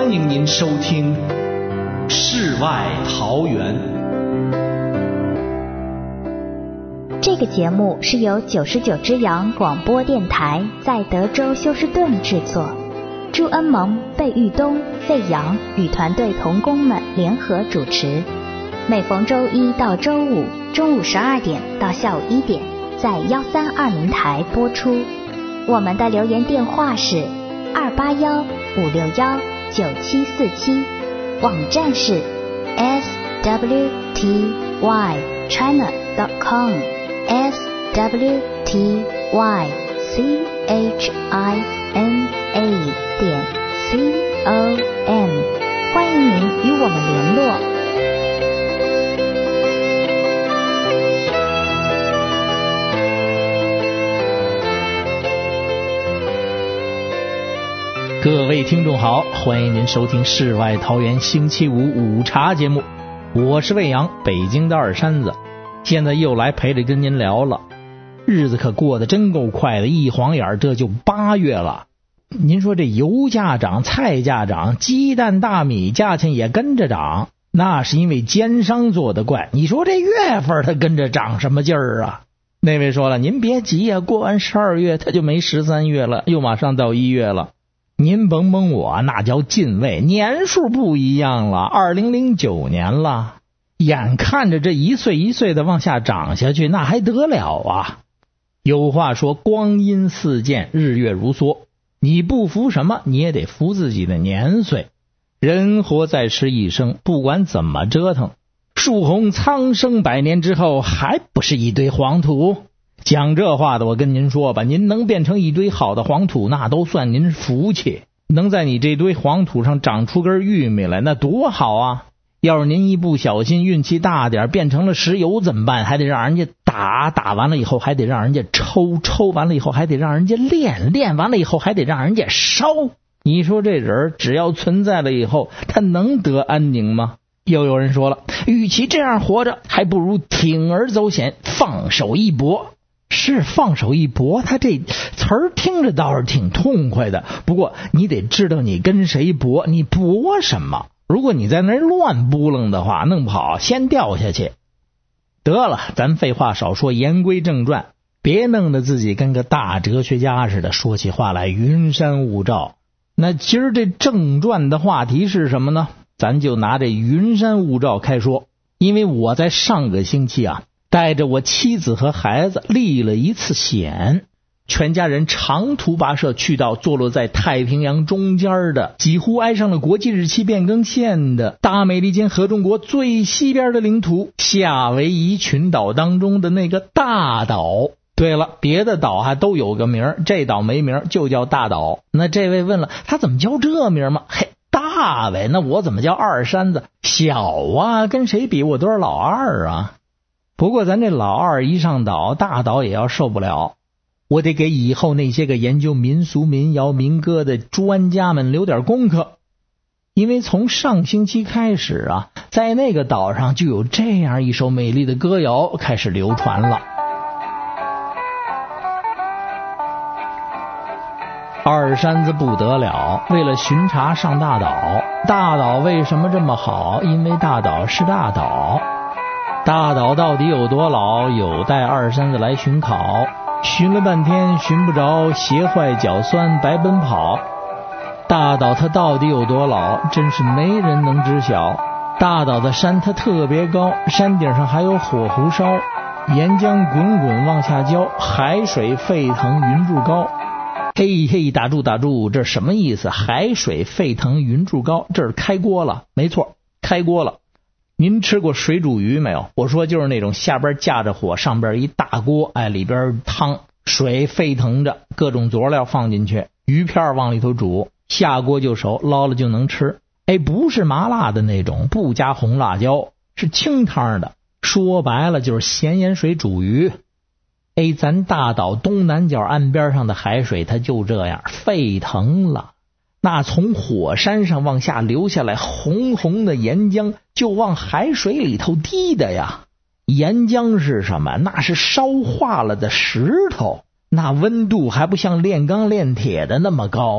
欢迎您收听世外桃源。 这个节目是由99只羊广播电台在德州休斯顿制作，朱恩蒙、贝玉东、费扬与团队同工们联合主持，每逢周一到周五中午12点到下午1点在1320台播出。我们的留言电话是281-561-9747，网站是 swtychina.com swtychina.com， 欢迎您与我们联络。 各位听众好，欢迎您收听世外桃源星期五午茶节目，我是魏阳，北京的二山子，现在又来陪着跟您聊了。日子可过得真够快的，一晃眼这就8月了。您说这油价涨，菜价涨，鸡蛋大米价钱也跟着涨，那是因为奸商做的怪。你说这月份它跟着涨什么劲儿啊？那位说了，您别急呀，过完12月它就没13月了，又马上到1月了。您甭蒙我，那叫进位，年数不一样了，2009年了，眼看着这一岁一岁的往下涨下去，那还得了啊？有话说光阴似箭，日月如梭，你不服什么，你也得服自己的年岁。人活在世一生，不管怎么折腾，树红苍生100年之后，还不是一堆黄土？讲这话的我跟您说吧，您能变成一堆好的黄土，那都算您福气。能在你这堆黄土上长出根玉米来，那多好啊！要是您一不小心运气大点，变成了石油怎么办？还得让人家打完了以后还得让人家抽完了以后还得让人家练完了以后还得让人家烧。你说这人只要存在了以后，他能得安宁吗？又有人说了，与其这样活着，还不如铤而走险，放手一搏。是放手一搏，他这词儿听着倒是挺痛快的，不过你得知道你跟谁搏，你搏什么。如果你在那儿乱扑棱的话，弄不好先掉下去。得了，咱废话少说，言归正传，别弄得自己跟个大哲学家似的，说起话来云山雾罩。那今儿这正传的话题是什么呢？咱就拿这云山雾罩开说。因为我在上个星期带着我妻子和孩子历了一次险，全家人长途跋涉去到坐落在太平洋中间的，几乎挨上了国际日期变更线的大美利坚合众国最西边的领土夏威夷群岛当中的那个大岛。对了，别的岛还都有个名，这岛没名，就叫大岛。那这位问了，他怎么叫这名吗？嘿，大呗，那我怎么叫二山子？小啊，跟谁比我都是老二啊。不过咱这老二一上岛，大岛也要受不了，我得给以后那些个研究民俗民谣民歌的专家们留点功课。因为从上星期开始在那个岛上就有这样一首美丽的歌谣开始流传了。二山子不得了，为了巡查上大岛。大岛为什么这么好？因为大岛是大岛。大岛到底有多老，有待二山子来寻考。寻了半天寻不着，鞋坏脚酸白奔跑。大岛它到底有多老，真是没人能知晓。大岛的山它特别高，山顶上还有火湖烧，岩浆滚滚往下浇，海水沸腾云柱高。嘿嘿，打住，这什么意思？海水沸腾云柱高，这是开锅了。没错，开锅了。您吃过水煮鱼没有？我说就是那种下边架着火，上边一大锅，里边汤，水沸腾着，各种佐料放进去，鱼片往里头煮，下锅就熟，捞了就能吃。不是麻辣的那种，不加红辣椒，是清汤的。说白了就是咸盐水煮鱼。咱大岛东南角岸边上的海水它就这样沸腾了，那从火山上往下流下来红红的岩浆就往海水里头滴的呀。岩浆是什么？那是烧化了的石头，那温度还不像炼钢炼铁的那么高，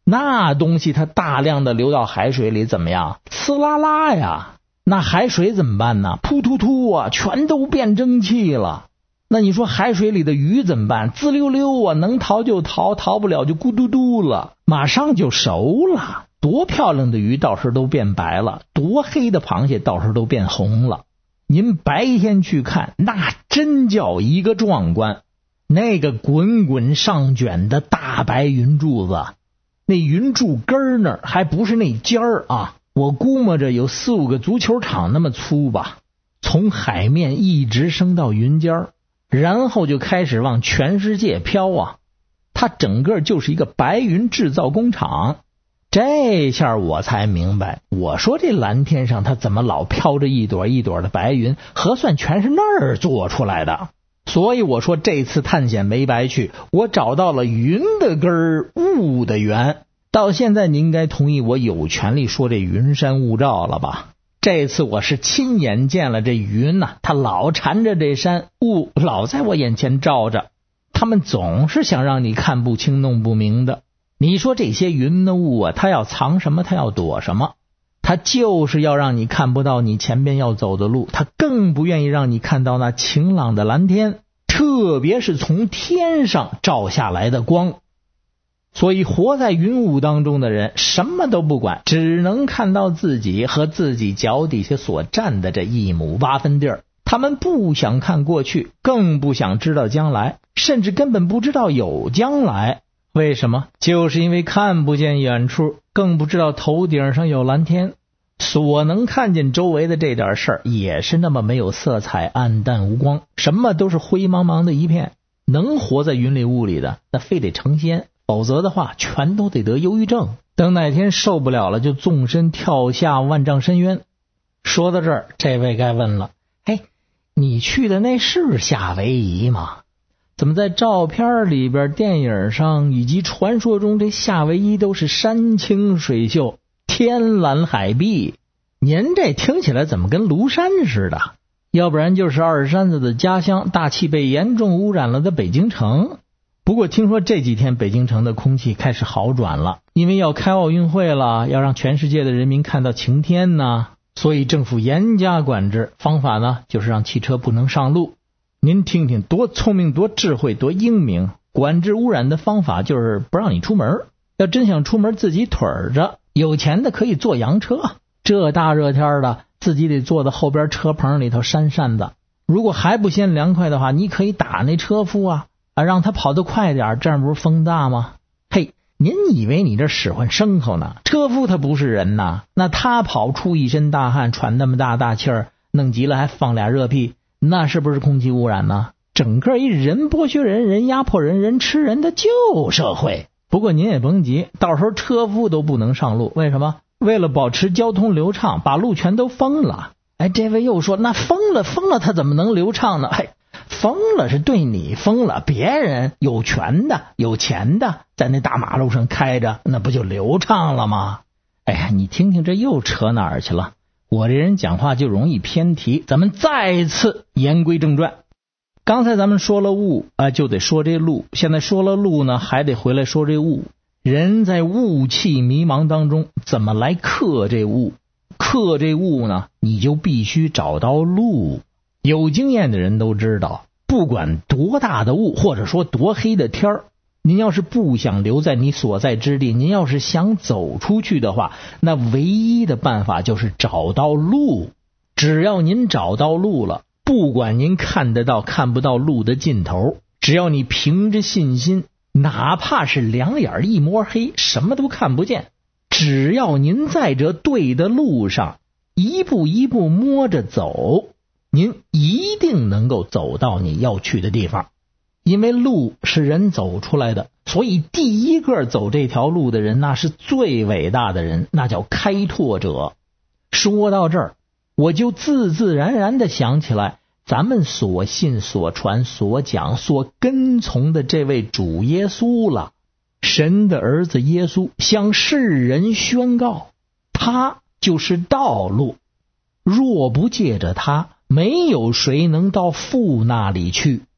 那东西它大量的流到海水里怎么样？呲啦啦呀，那海水怎么办呢？扑突突啊，全都变蒸汽了。那你说海水里的鱼怎么办？滋溜溜啊，能逃就逃，逃不了就咕嘟嘟了，马上就熟了。多漂亮的鱼到时都变白了，多黑的螃蟹到时都变红了。您白天去看，那真叫一个壮观。那个滚滚上卷的大白云柱子，那云柱根那儿还不是那尖儿啊，我估摸着有4-5个足球场那么粗吧，从海面一直升到云尖儿，然后就开始往全世界飘啊。它整个就是一个白云制造工厂。这下我才明白，我说这蓝天上它怎么老飘着一朵一朵的白云，核算全是那儿做出来的。所以我说这次探险没白去，我找到了云的根儿，雾的源。到现在你应该同意我有权利说这云山雾罩了吧？这次我是亲眼见了这云呐，它老缠着这山，雾老在我眼前照着，他们总是想让你看不清弄不明的。你说这些云的雾啊，它要藏什么，它要躲什么？它就是要让你看不到你前边要走的路，它更不愿意让你看到那晴朗的蓝天，特别是从天上照下来的光。所以活在云雾当中的人什么都不管，只能看到自己和自己脚底下所占的这1亩8分地儿。他们不想看过去，更不想知道将来，甚至根本不知道有将来。为什么？就是因为看不见远处，更不知道头顶上有蓝天，所能看见周围的这点事儿也是那么没有色彩，暗淡无光，什么都是灰茫茫的一片。能活在云里雾里的，那非得成仙，否则的话全都得得忧郁症，等哪天受不了了就纵身跳下万丈深渊。说到这儿，这位该问了，嘿，你去的那是夏威夷吗？怎么在照片里边、电影上以及传说中这夏威夷都是山清水秀、天蓝海碧？您这听起来怎么跟庐山似的？要不然就是二山子的家乡，大气被严重污染了的北京城。不过听说这几天北京城的空气开始好转了，因为要开奥运会了，要让全世界的人民看到晴天呢，所以政府严加管制，方法呢就是让汽车不能上路。您听听，多聪明，多智慧，多英明！管制污染的方法就是不让你出门，要真想出门自己腿着，有钱的可以坐洋车，这大热天的自己得坐在后边车棚里头扇扇子。如果还不嫌凉快的话，你可以打那车夫啊，让他跑得快点，这样不是风大吗？嘿，您以为你这使唤牲口呢？车夫他不是人呐，那他跑出一身大汗，喘那么大气儿，弄急了还放俩热屁，那是不是空气污染呢？整个一人剥削人，人压迫人，人吃人的旧社会。不过您也甭急，到时候车夫都不能上路，为什么？为了保持交通流畅，把路全都封了。哎，这位又说，那封了他怎么能流畅呢？嘿，封了是对你封了，别人有权的有钱的在那大马路上开着，那不就流畅了吗？哎呀，你听听这又扯哪儿去了？我这人讲话就容易偏题，咱们再次言归正传。刚才咱们说了雾就得说这路，现在说了路呢，还得回来说这雾。人在雾气迷茫当中怎么来克这雾？克这雾呢，你就必须找到路。有经验的人都知道，不管多大的雾，或者说多黑的天儿，您要是不想留在你所在之地，您要是想走出去的话，那唯一的办法就是找到路。只要您找到路了，不管您看得到看不到路的尽头，只要你凭着信心，哪怕是两眼一摸黑，什么都看不见，只要您在这对的路上一步一步摸着走，您一定能够走到你要去的地方。因为路是人走出来的，所以第一个走这条路的人，那是最伟大的人，那叫开拓者。说到这儿，我就自然然地想起来咱们所信所传所讲所跟从的这位主耶稣了。神的儿子耶稣向世人宣告，他就是道路，若不借着他，没有谁能到父那里去。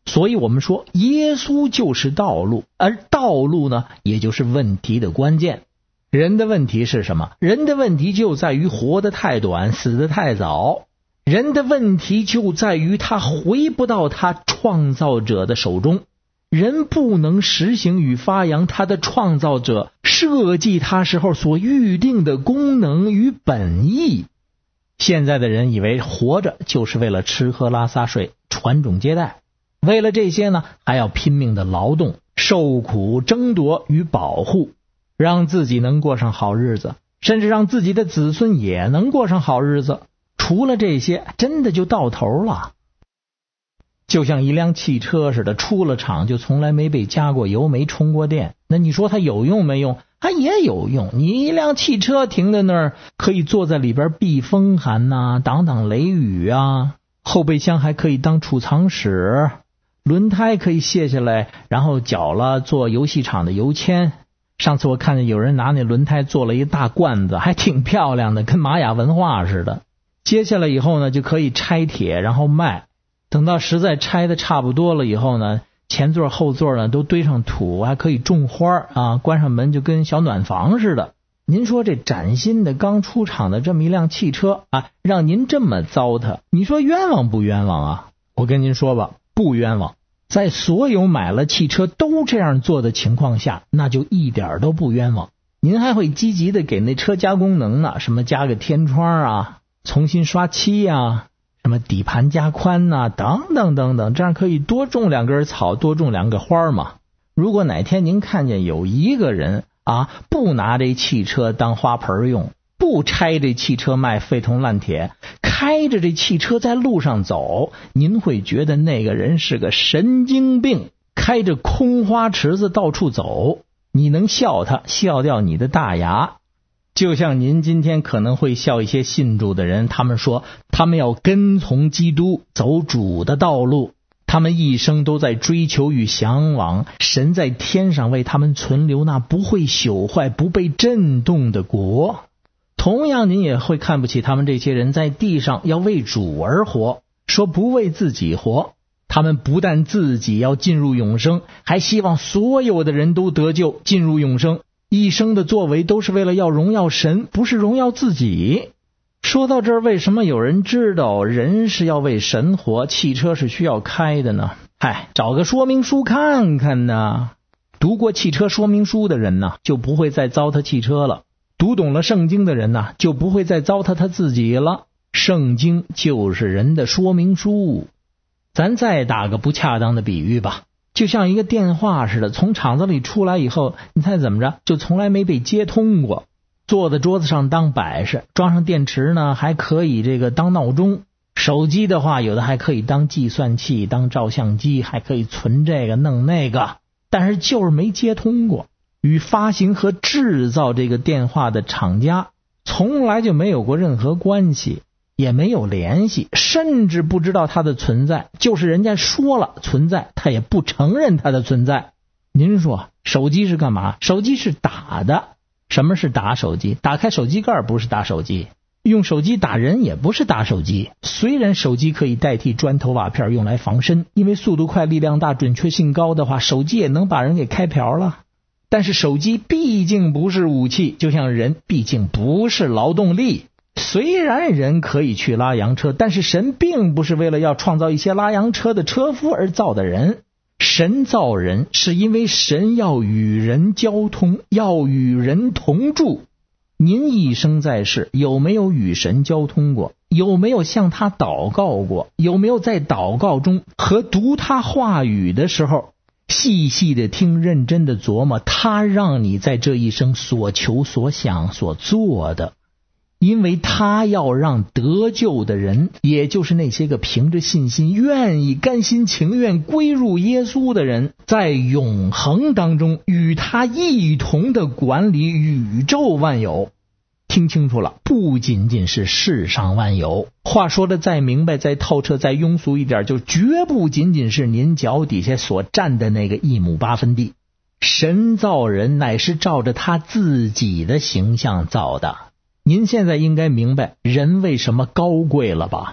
所以我们说耶稣就是道路，而道路呢，也就是问题的关键。人的问题是什么？人的问题就在于活得太短，死得太早。人的问题就在于他回不到他创造者的手中，人不能实行与发扬他的创造者设计他时候所预定的功能与本意。现在的人以为活着就是为了吃喝拉撒睡传种接代，为了这些呢，还要拼命的劳动受苦争夺与保护，让自己能过上好日子，甚至让自己的子孙也能过上好日子。除了这些，真的就到头了。就像一辆汽车似的，出了厂就从来没被加过油，没充过电。那你说它有用没用？它也有用。你一辆汽车停在那儿，可以坐在里边避风寒啊，挡挡雷雨啊。后备箱还可以当储藏室，轮胎可以卸下来，然后缴了做游戏厂的油签。上次我看见有人拿那轮胎做了一大罐子，还挺漂亮的，跟玛雅文化似的。接下来以后呢，就可以拆铁然后卖。等到实在拆的差不多了以后呢，前座后座呢都堆上土，还可以种花啊，关上门就跟小暖房似的。您说这崭新的刚出厂的这么一辆汽车啊，让您这么糟蹋，你说冤枉不冤枉啊？我跟您说吧，不冤枉。在所有买了汽车都这样做的情况下，那就一点都不冤枉。您还会积极的给那车加功能呢，什么加个天窗啊，重新刷漆啊，什么底盘加宽啊，等等等等，这样可以多种2根草，多种2个花嘛。如果哪天您看见有一个人啊，不拿这汽车当花盆用，不拆这汽车卖废铜烂铁，开着这汽车在路上走，您会觉得那个人是个神经病，开着空花池子到处走，你能笑他，笑掉你的大牙。就像您今天可能会笑一些信主的人，他们说他们要跟从基督，走主的道路，他们一生都在追求与向往神在天上为他们存留那不会朽坏不被震动的国。同样您也会看不起他们这些人在地上要为主而活，说不为自己活。他们不但自己要进入永生，还希望所有的人都得救进入永生，一生的作为都是为了要荣耀神，不是荣耀自己。说到这儿，为什么有人知道人是要为神活，汽车是需要开的呢？找个说明书看看呢。读过汽车说明书的人呢，就不会再糟蹋汽车了。读懂了圣经的人呢，就不会再糟蹋他自己了。圣经就是人的说明书。咱再打个不恰当的比喻吧，就像一个电话似的，从厂子里出来以后，你猜怎么着，就从来没被接通过。坐在桌子上当摆设，装上电池呢，还可以这个当闹钟。手机的话，有的还可以当计算器，当照相机，还可以存这个弄那个，但是就是没接通过。与发行和制造这个电话的厂家从来就没有过任何关系，也没有联系，甚至不知道它的存在。就是人家说了存在，他也不承认它的存在。您说手机是干嘛？手机是打的。什么是打手机？打开手机盖不是打手机，用手机打人也不是打手机。虽然手机可以代替砖头瓦片用来防身，因为速度快力量大准确性高的话，手机也能把人给开瓢了。但是手机毕竟不是武器，就像人毕竟不是劳动力。虽然人可以去拉洋车，但是神并不是为了要创造一些拉洋车的车夫而造的人。神造人是因为神要与人交通，要与人同住。您一生在世，有没有与神交通过？有没有向他祷告过？有没有在祷告中和读他话语的时候细细的听，认真的琢磨他让你在这一生所求所想所做的？因为他要让得救的人，也就是那些个凭着信心愿意甘心情愿归入耶稣的人，在永恒当中与他一同的管理宇宙万有。听清楚了，不仅仅是世上万有。话说的再明白再透彻再庸俗一点，就绝不仅仅是您脚底下所占的那个1亩8分地。神造人乃是照着他自己的形象造的。您现在应该明白人为什么高贵了吧？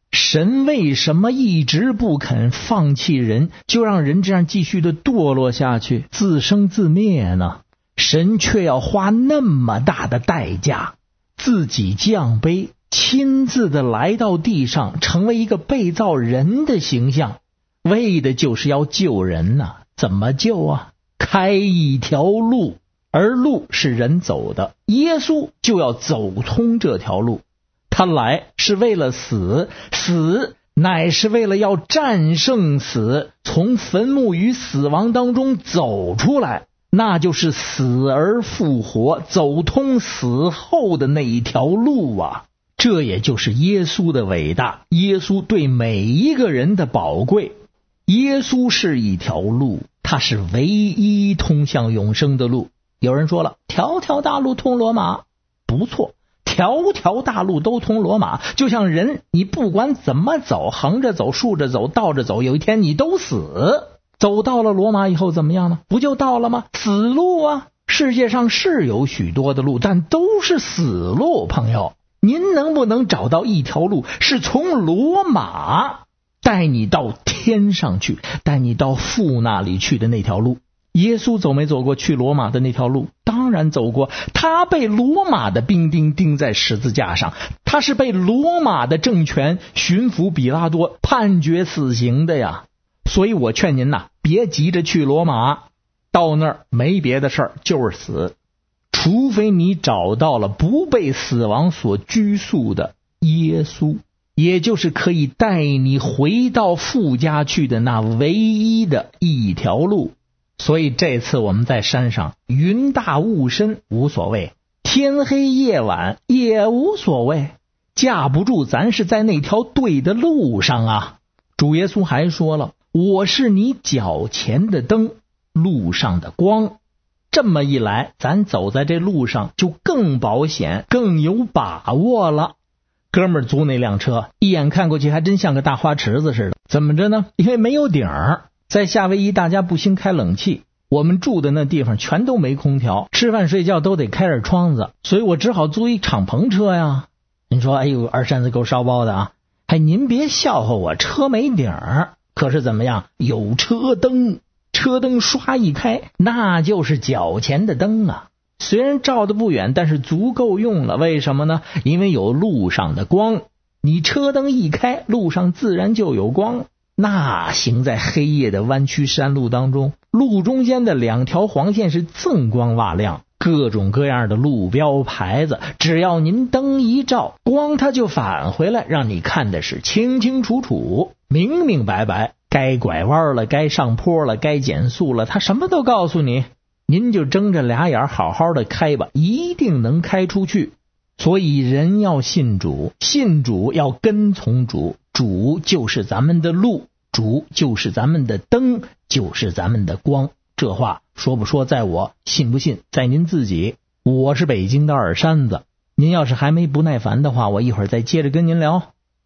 神为什么一直不肯放弃人，就让人这样继续的堕落下去，自生自灭呢？神却要花那么大的代价，自己降卑，亲自的来到地上，成为一个被造人的形象，为的就是要救人呐。怎么救啊？开一条路，而路是人走的，耶稣就要走通这条路。他来是为了死，死乃是为了要战胜死，从坟墓与死亡当中走出来，那就是死而复活，走通死后的那一条路啊。这也就是耶稣的伟大，耶稣对每一个人的宝贵。耶稣是一条路，它是唯一通向永生的路。有人说了，条条大路通罗马，不错，条条大路都通罗马。就像人，你不管怎么走，横着走，竖着走，倒着走，有一天你都死。走到了罗马以后怎么样呢？不就到了吗？死路啊！世界上是有许多的路，但都是死路。朋友，您能不能找到一条路是从罗马带你到天上去，带你到父那里去的那条路？耶稣走没走过去罗马的那条路？当然走过。他被罗马的兵丁钉在十字架上，他是被罗马的政权巡抚比拉多判决死刑的呀。所以我劝您呐，别急着去罗马，到那儿没别的事儿，就是死。除非你找到了不被死亡所拘束的耶稣，也就是可以带你回到父家去的那唯一的一条路。所以这次我们在山上，云大雾深无所谓，天黑夜晚也无所谓，架不住咱是在那条对的路上啊。主耶稣还说了，我是你脚前的灯，路上的光。这么一来，咱走在这路上就更保险，更有把握了。哥们儿租那辆车，一眼看过去还真像个大花池子似的。怎么着呢？因为没有顶儿，在夏威夷大家不兴开冷气，我们住的那地方全都没空调，吃饭睡觉都得开着窗子，所以我只好租一敞篷车呀。您说，哎呦，二山子够烧包的啊！哎，您别笑话我，车没顶儿，可是怎么样？有车灯，车灯刷一开，那就是脚前的灯啊。虽然照得不远，但是足够用了。为什么呢？因为有路上的光，你车灯一开，路上自然就有光。那行在黑夜的弯曲山路当中，路中间的两条黄线是锃光瓦亮，各种各样的路标牌子，只要您灯一照，光它就返回来，让你看的是清清楚楚，明明白白。该拐弯了，该上坡了，该减速了，它什么都告诉你。您就睁着俩眼好好的开吧，一定能开出去。所以人要信主，信主要跟从主，主就是咱们的路，主就是咱们的灯，就是咱们的光。这话说不说在我，信不信在您自己。我是北京的二山子，您要是还没不耐烦的话，我一会儿再接着跟您聊。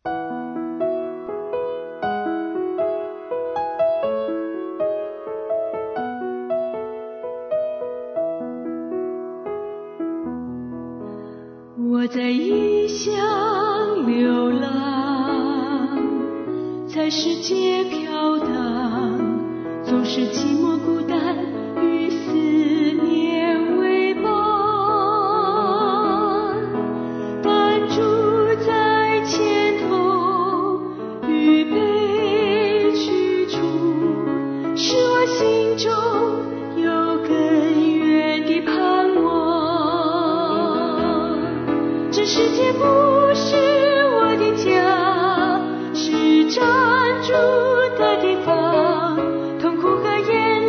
我在异乡流浪，在世界飘荡，总是寂寞孤单与思念为伴，但主在前头预备去处，使我心中有更远的盼望。这世界不是我的家，是暂住的地方，痛苦和眼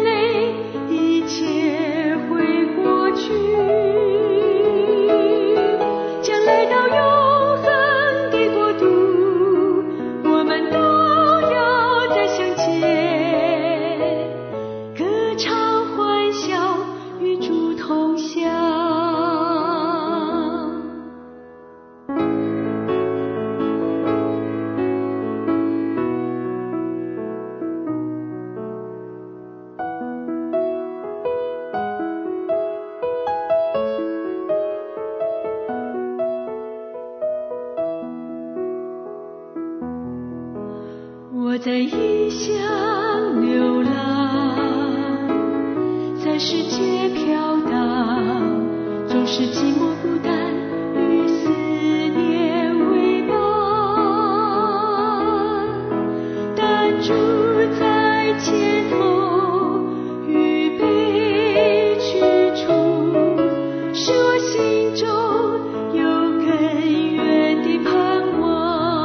在异乡流浪，在世界飘荡，总是寂寞孤单与思念为伴。但主在前头预备去处，使我心中有更远的盼望。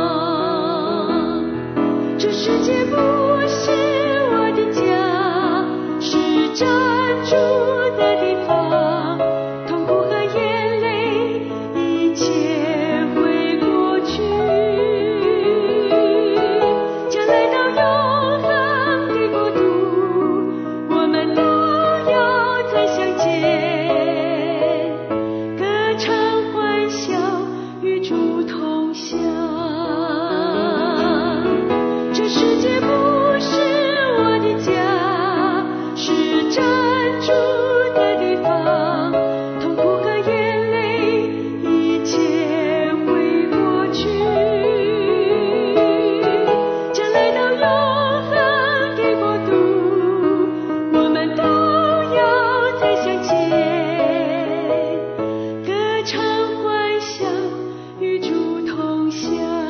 这世界不是我的家，是暂住的地方。痛苦和眼泪一切会过去，将来到永恒的国度，我们都要再相见，歌唱欢笑与主同享。这世界不是我的家，是暂住的地方。痛苦和眼泪一切会过去，将来到永恒的国度，我们都要再相见，歌唱欢笑与主同享。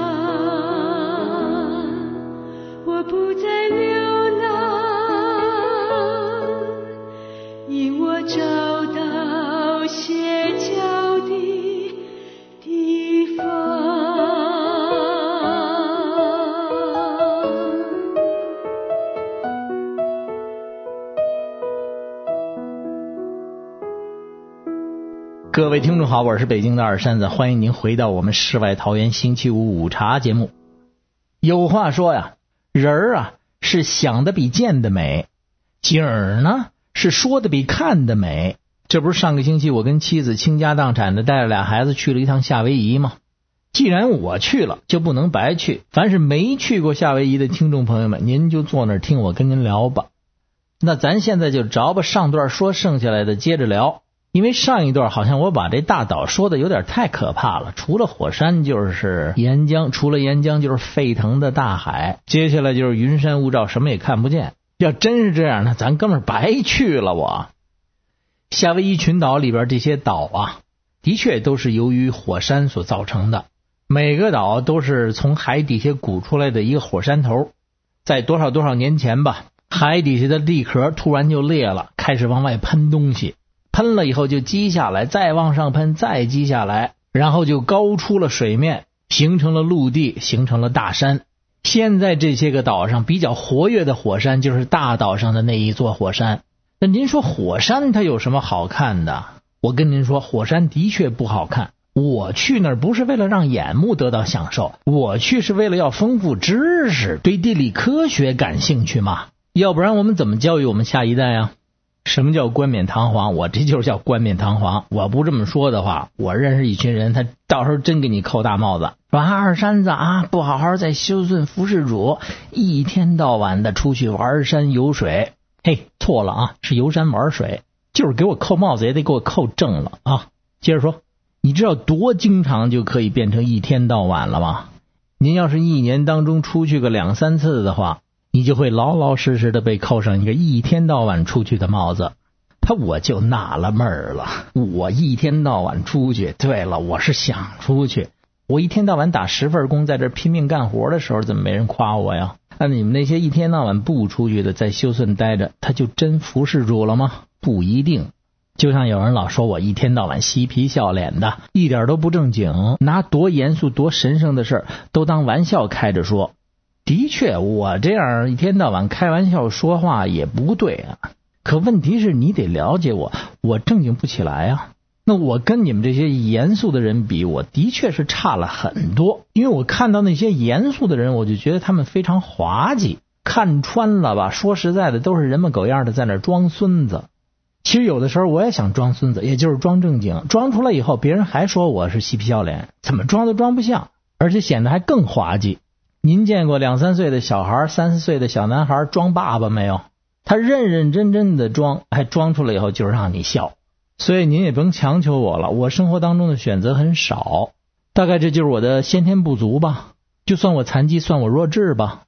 我不再流浪，因我找到歇脚的地方。 各位听众好，我是北京的二山子，欢迎您回到我们世外桃源星期五午茶节目。有话说呀，人啊是想的比见的美，景儿呢是说的比看的美。这不是上个星期我跟妻子倾家荡产的带着俩孩子去了一趟夏威夷吗？既然我去了，就不能白去。凡是没去过夏威夷的听众朋友们，您就坐那儿听我跟您聊吧。那咱现在就着吧上段说剩下来的接着聊。因为上一段好像我把这大岛说的有点太可怕了，除了火山就是岩浆，除了岩浆就是沸腾的大海，接下来就是云山雾罩，什么也看不见。要真是这样呢，咱哥们儿白去了我。夏威夷群岛里边这些岛啊，的确都是由于火山所造成的，每个岛都是从海底下鼓出来的一个火山头。在多少年前吧，海底下的地壳突然就裂了，开始往外喷东西，喷了以后就积下来，再往上喷，再积下来，然后就高出了水面，形成了陆地，形成了大山。现在这些个岛上比较活跃的火山就是大岛上的那一座火山。那您说火山它有什么好看的？我跟您说，火山的确不好看。我去那儿不是为了让眼目得到享受，我去是为了要丰富知识，对地理科学感兴趣嘛。要不然我们怎么教育我们下一代啊？什么叫冠冕堂皇？我这就是叫冠冕堂皇。我不这么说的话，我认识一群人，他到时候真给你扣大帽子，说二山子啊，不好好在休顺服侍主，一天到晚的出去玩山游水。嘿，错了啊，是游山玩水，就是给我扣帽子也得给我扣正了啊。接着说，你知道多经常就可以变成一天到晚了吗？您要是一年当中出去个2-3次的话，你就会老老实实的被扣上一个一天到晚出去的帽子。我就纳了闷了，我一天到晚出去，对了，我是想出去，我一天到晚打10份工，在这拼命干活的时候，怎么没人夸我呀？那你们那些一天到晚不出去的，在休顺待着，他就真服侍主了吗？不一定。就像有人老说我一天到晚嬉皮笑脸的，一点都不正经，拿多严肃多神圣的事都当玩笑开着说。的确，我这样一天到晚开玩笑说话也不对啊。可问题是你得了解我，我正经不起来啊。那我跟你们这些严肃的人比，我的确是差了很多。因为我看到那些严肃的人，我就觉得他们非常滑稽，看穿了吧，说实在的，都是人模狗样的在那装孙子。其实有的时候我也想装孙子，也就是装正经，装出来以后别人还说我是嬉皮笑脸，怎么装都装不像，而且显得还更滑稽。您见过2-3岁的小孩，3-4岁的小男孩装爸爸没有？他认认真真的装，还装出来以后就让你笑。所以您也甭强求我了，我生活当中的选择很少，大概这就是我的先天不足吧。就算我残疾，算我弱智吧。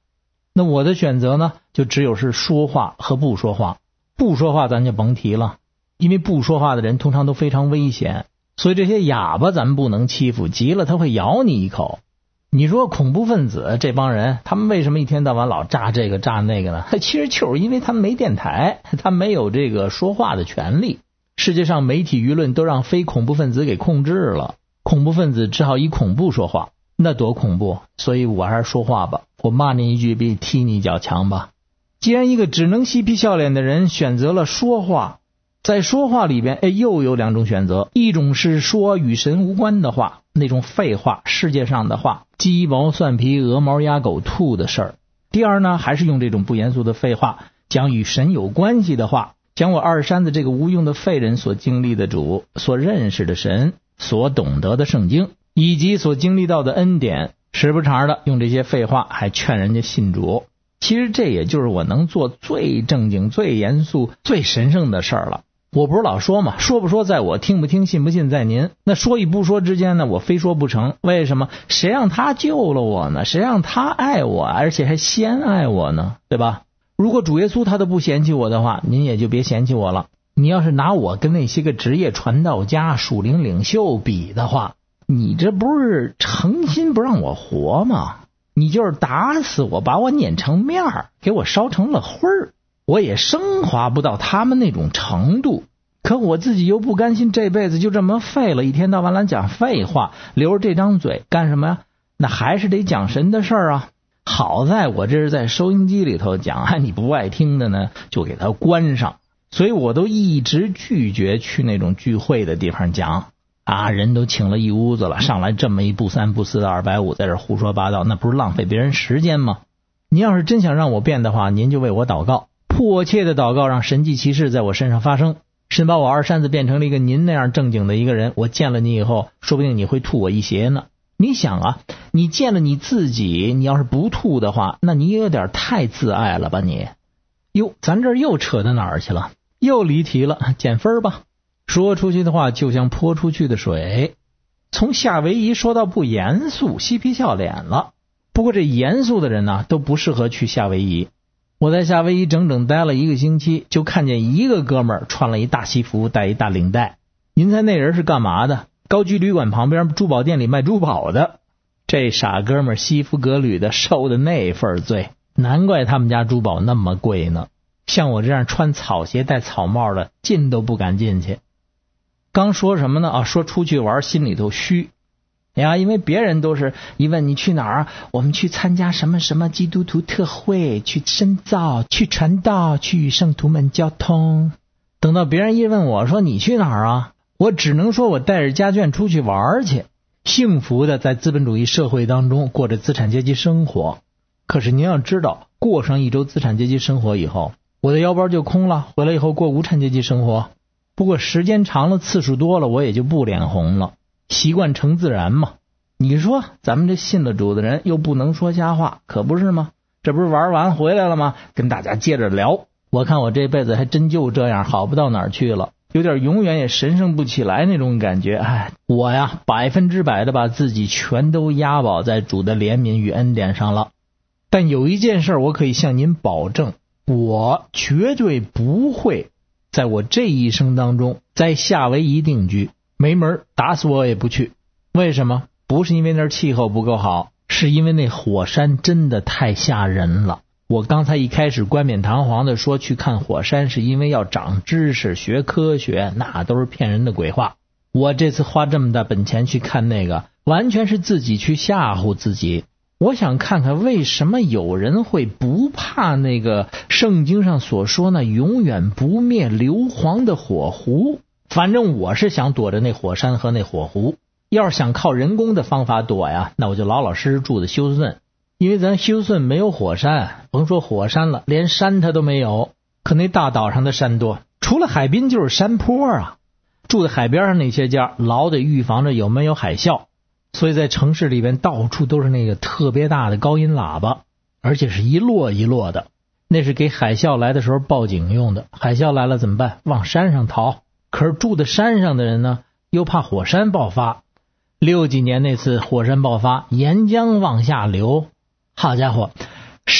那我的选择呢，就只有是说话和不说话。不说话咱就甭提了，因为不说话的人通常都非常危险，所以这些哑巴咱们不能欺负，急了他会咬你一口。你说恐怖分子这帮人，他们为什么一天到晚老炸这个炸那个呢？其实就是因为他们没电台，他没有这个说话的权利。世界上媒体舆论都让非恐怖分子给控制了，恐怖分子只好以恐怖说话，那多恐怖。所以我还是说话吧，我骂你一句比踢你一脚强吧。既然一个只能嬉皮笑脸的人选择了说话，在说话里边又有两种选择，一种是说与神无关的话，那种废话，世界上的话，鸡毛蒜皮鹅毛鸭狗兔的事儿。第二呢，还是用这种不严肃的废话，讲与神有关系的话，讲我二山的这个无用的废人所经历的主，所认识的神，所懂得的圣经，以及所经历到的恩典，时不常的用这些废话还劝人家信主。其实这也就是我能做最正经最严肃最神圣的事儿了。我不是老说嘛，说不说在我，听不听信不信在您。那说与不说之间呢，我非说不成。为什么？谁让他救了我呢？谁让他爱我，而且还先爱我呢？对吧？如果主耶稣他都不嫌弃我的话，您也就别嫌弃我了。你要是拿我跟那些个职业传道家属灵领袖比的话，你这不是诚心不让我活吗？你就是打死我，把我碾成面儿，给我烧成了灰儿，我也升华不到他们那种程度。可我自己又不甘心这辈子就这么废了，一天到晚来讲废话，留着这张嘴干什么呀？那还是得讲神的事儿啊。好在我这是在收音机里头讲，你不爱听的呢就给它关上。所以我都一直拒绝去那种聚会的地方讲啊，人都请了一屋子了，上来这么一不三不四的250在这胡说八道，那不是浪费别人时间吗？您要是真想让我变的话，您就为我祷告，迫切的祷告，让神迹奇事在我身上发生。神把我二山子变成了一个您那样正经的一个人，我见了你以后，说不定你会吐我一鞋呢。你想啊，你见了你自己，你要是不吐的话，那你有点太自爱了吧你。哟，咱这又扯到哪儿去了？又离题了，减分吧。说出去的话就像泼出去的水，从夏威夷说到不严肃，嬉皮笑脸了。不过这严肃的人呢，都不适合去夏威夷。我在夏威夷整整待了1个星期，就看见一个哥们儿穿了一大西服，带一大领带。您猜那人是干嘛的？高级旅馆旁边珠宝店里卖珠宝的。这傻哥们儿西服革履的，受的那份罪，难怪他们家珠宝那么贵呢。像我这样穿草鞋戴草帽的，进都不敢进去。刚说什么呢？说出去玩心里头虚呀，因为别人都是一问你去哪儿，我们去参加什么什么基督徒特会，去深造，去传道，去与圣徒们交通。等到别人一问我说你去哪儿啊，我只能说我带着家眷出去玩去，幸福的在资本主义社会当中过着资产阶级生活。可是您要知道，过上1周资产阶级生活以后，我的腰包就空了，回来以后过无产阶级生活。不过时间长了，次数多了，我也就不脸红了，习惯成自然嘛。你说咱们这信了主的人又不能说瞎话，可不是吗？这不是玩完回来了吗？跟大家接着聊。我看我这辈子还真就这样，好不到哪儿去了，有点永远也神圣不起来那种感觉。我呀100%的把自己全都押宝在主的怜悯与恩典上了。但有一件事我可以向您保证，我绝对不会在我这一生当中在夏威夷定居，没门，打死我也不去。为什么？不是因为那气候不够好，是因为那火山真的太吓人了。我刚才一开始冠冕堂皇的说去看火山是因为要长知识学科学，那都是骗人的鬼话。我这次花这么大本钱去看那个，完全是自己去吓唬自己。我想看看为什么有人会不怕那个圣经上所说那永远不灭硫磺的火湖。反正我是想躲着那火山和那火湖。要是想靠人工的方法躲呀，那我就老老实实住在休斯顿。因为咱休斯顿没有火山，甭说火山了，连山它都没有。可那大岛上的山多，除了海滨就是山坡啊。住在海边上那些家老得预防着有没有海啸，所以在城市里边到处都是那个特别大的高音喇叭，而且是一摞一摞的，那是给海啸来的时候报警用的。海啸来了怎么办？往山上逃。可是住在山上的人呢，又怕火山爆发。60几年那次火山爆发，岩浆往下流，好家伙，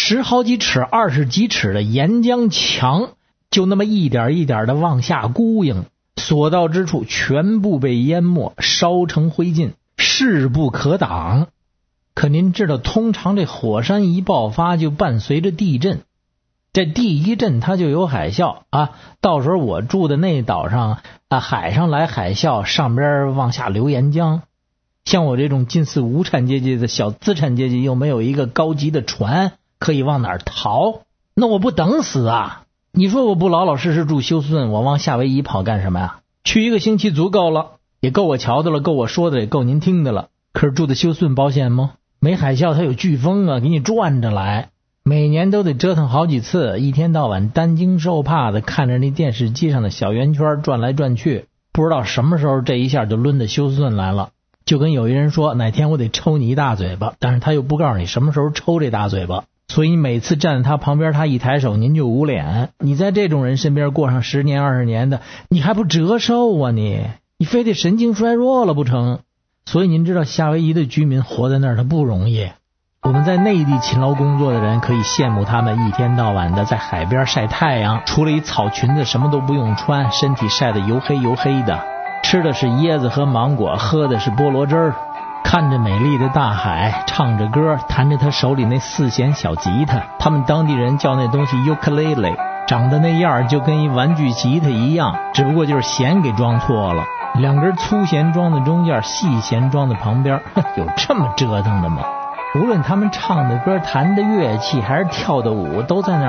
10好几尺、20几尺的岩浆墙就那么一点一点的往下孤影，所到之处全部被淹没，烧成灰烬，势不可挡。可您知道，通常这火山一爆发就伴随着地震，这第一震它就有海啸啊。到时候我住的那岛上啊，海上来海啸，上边往下流岩浆。像我这种近似无产阶级的小资产阶级，又没有一个高级的船可以往哪儿逃，那我不等死啊？你说我不老老实实住休斯顿，我往夏威夷跑干什么呀？去1个星期足够了，也够我瞧的了，够我说的，也够您听的了。可是住的休斯顿保险吗？没海啸它有飓风啊，给你转着来，每年都得折腾好几次，一天到晚担惊受怕的看着那电视机上的小圆圈转来转去，不知道什么时候这一下就抡到休斯顿来了。就跟有一人说哪天我得抽你一大嘴巴，但是他又不告诉你什么时候抽这大嘴巴，所以你每次站在他旁边，他一抬手您就捂脸。你在这种人身边过上10年20年的，你还不折寿啊你非得神经衰弱了不成？所以您知道夏威夷的居民活在那儿他不容易。我们在内地勤劳工作的人可以羡慕他们一天到晚的在海边晒太阳，除了一草裙子什么都不用穿，身体晒得油黑油黑的，吃的是椰子和芒果，喝的是菠萝汁儿，看着美丽的大海，唱着歌，弹着他手里那4弦小吉他，他们当地人叫那东西 ukulele， 长得那样就跟一玩具吉他一样，只不过就是弦给装错了，2根粗弦装在中间，细弦装在旁边，有这么折腾的吗？无论他们唱的歌、弹的乐器还是跳的舞，都在那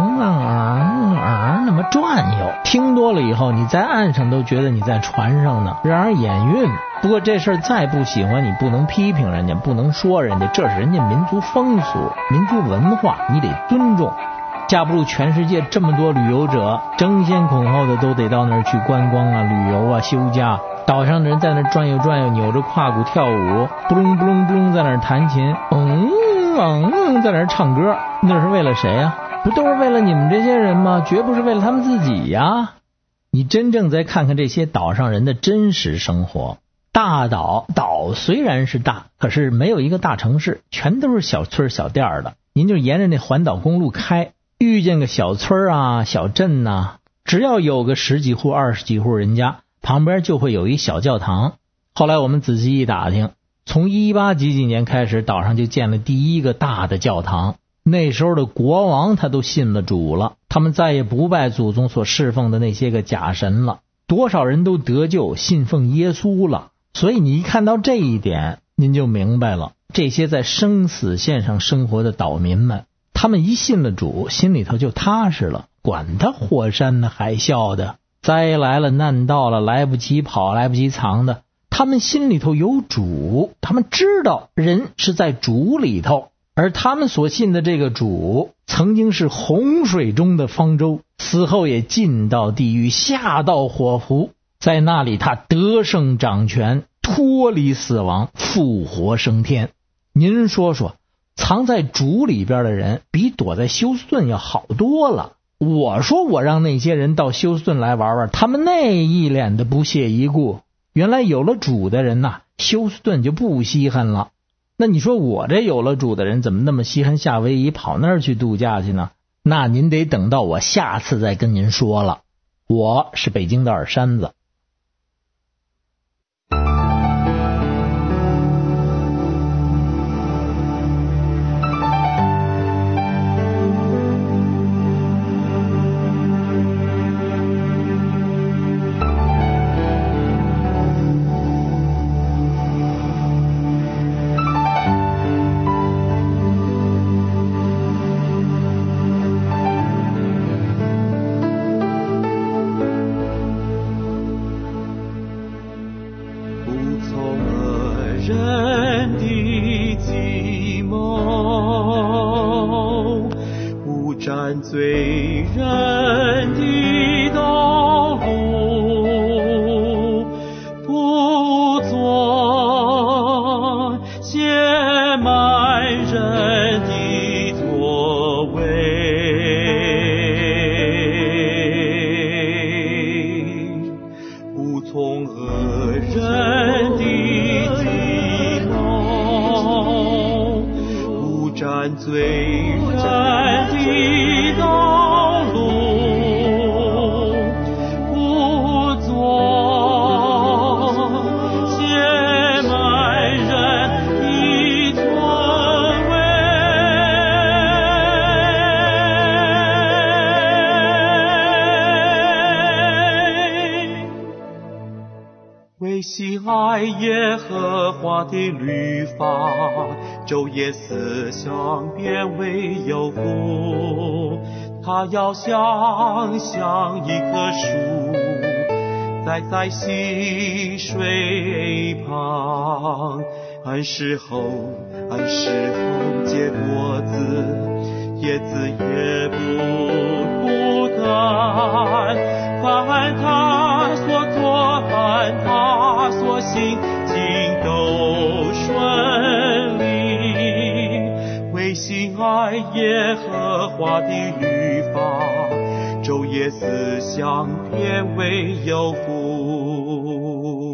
儿那么转悠，听多了以后你在岸上都觉得你在船上呢，让人眼晕。不过这事儿再不喜欢，你不能批评人家，不能说人家，这是人家民族风俗、民族文化，你得尊重。架不住全世界这么多旅游者争先恐后的都得到那儿去观光啊、旅游啊、休假，岛上的人在那儿转悠转悠，扭着胯骨跳舞，布隆布隆布隆在那儿弹琴，在那儿唱歌，那是为了谁啊？不都是为了你们这些人吗？绝不是为了他们自己呀。你真正再看看这些岛上人的真实生活，大岛虽然是大，可是没有一个大城市，全都是小村小店的。您就沿着那环岛公路开，遇见个小村啊、小镇啊，只要有个10几户、20几户人家，旁边就会有一小教堂。后来我们仔细一打听，从18几年开始，岛上就建了第一个大的教堂。那时候的国王他都信了主了，他们再也不拜祖宗所侍奉的那些个假神了，多少人都得救信奉耶稣了。所以你一看到这一点，您就明白了，这些在生死线上生活的岛民们，他们一信了主，心里头就踏实了，管他火山的海啸的，灾来了难到了，来不及跑来不及藏的，他们心里头有主，他们知道人是在主里头，而他们所信的这个主曾经是洪水中的方舟，死后也进到地狱，下到火湖，在那里他得胜掌权，脱离死亡，复活升天。您说说，藏在主里边的人比躲在休斯顿要好多了。我说我让那些人到休斯顿来玩玩，他们那一脸的不屑一顾。原来有了主的人呐，休斯顿就不稀罕了。那你说我这有了主的人怎么那么稀罕夏威夷，跑那儿去度假去呢？那您得等到我下次再跟您说了。我是北京的二山子。 犯罪人的道路，不做血脉人的尊位。为喜爱耶和华的律法，昼夜思想，便为有福。他要像一棵树，栽在溪水旁，按时候结果子，叶子也不干。凡他所做，凡他所行，尽都顺利。为喜爱耶和华的律法，昼夜思想，便为有福。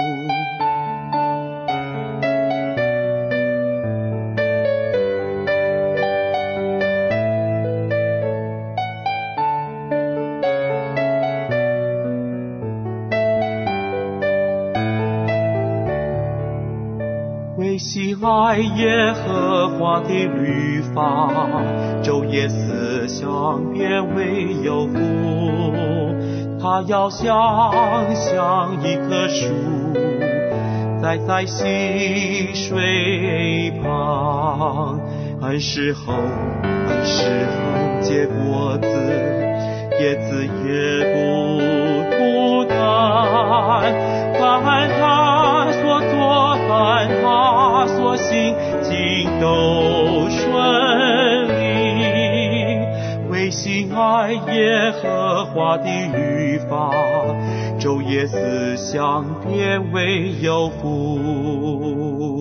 为喜爱耶和华的律法，昼夜思想，便为有福。他要像一棵树，栽在溪水旁，按时候结果子，叶子也不干。凡他所做，凡他所行，尽都顺利。为喜爱耶和华的律法，昼夜思想，便为有福。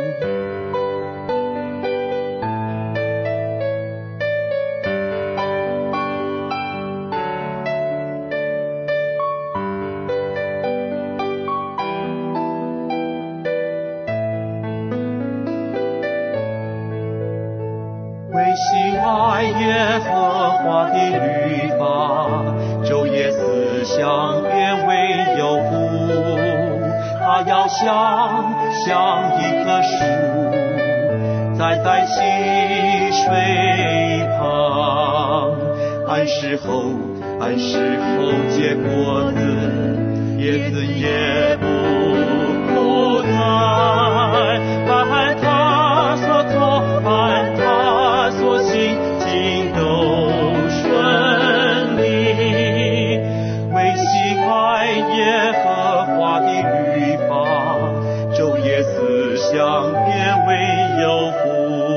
喜爱耶和华的律法，昼夜思想，便为有福。他要像一棵树，栽在溪水旁，按时候结果子，叶子也不干。凡他所做，凡他所行，尽都顺利。为喜爱耶和华的律法，昼夜思想，便为有福。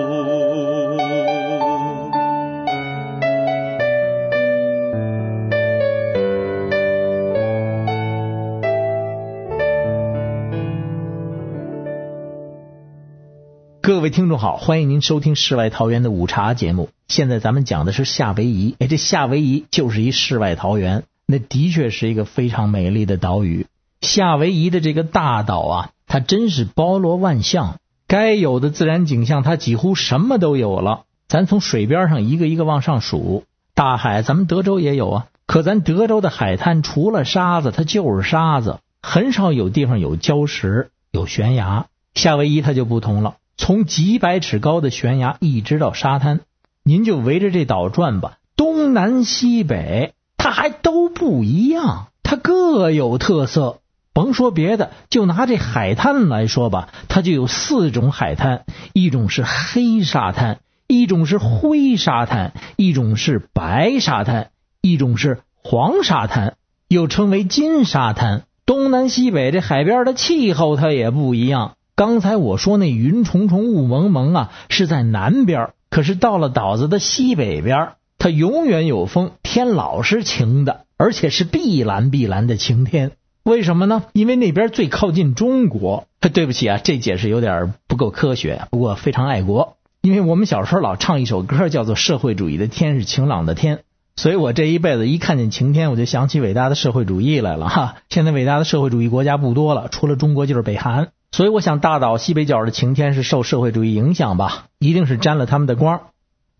各位听众好，欢迎您收听世外桃源的午茶节目。现在咱们讲的是夏威夷，这夏威夷就是一世外桃源，那的确是一个非常美丽的岛屿。夏威夷的这个大岛啊，它真是包罗万象，该有的自然景象它几乎什么都有了。咱从水边上一个一个往上数，大海咱们德州也有啊，可咱德州的海滩除了沙子它就是沙子，很少有地方有礁石有悬崖。夏威夷它就不同了，从几百尺高的悬崖一直到沙滩，您就围着这岛转吧，东南西北它还都不一样，它各有特色。甭说别的，就拿这海滩来说吧，它就有4种海滩，一种是黑沙滩，一种是灰沙滩，一种是白沙滩，一种是黄沙滩，又称为金沙滩。东南西北这海边的气候它也不一样。刚才我说那云重重雾蒙蒙啊，是在南边，可是到了岛子的西北边，它永远有风，天老是晴的，而且是碧蓝的晴天。为什么呢？因为那边最靠近中国。对不起啊，这解释有点不够科学，不过非常爱国。因为我们小时候老唱一首歌叫做《社会主义的天是晴朗的天》，所以我这一辈子一看见晴天，我就想起伟大的社会主义来了哈。现在伟大的社会主义国家不多了，除了中国就是北韩。所以我想大岛西北角的晴天是受社会主义影响吧，一定是沾了他们的光。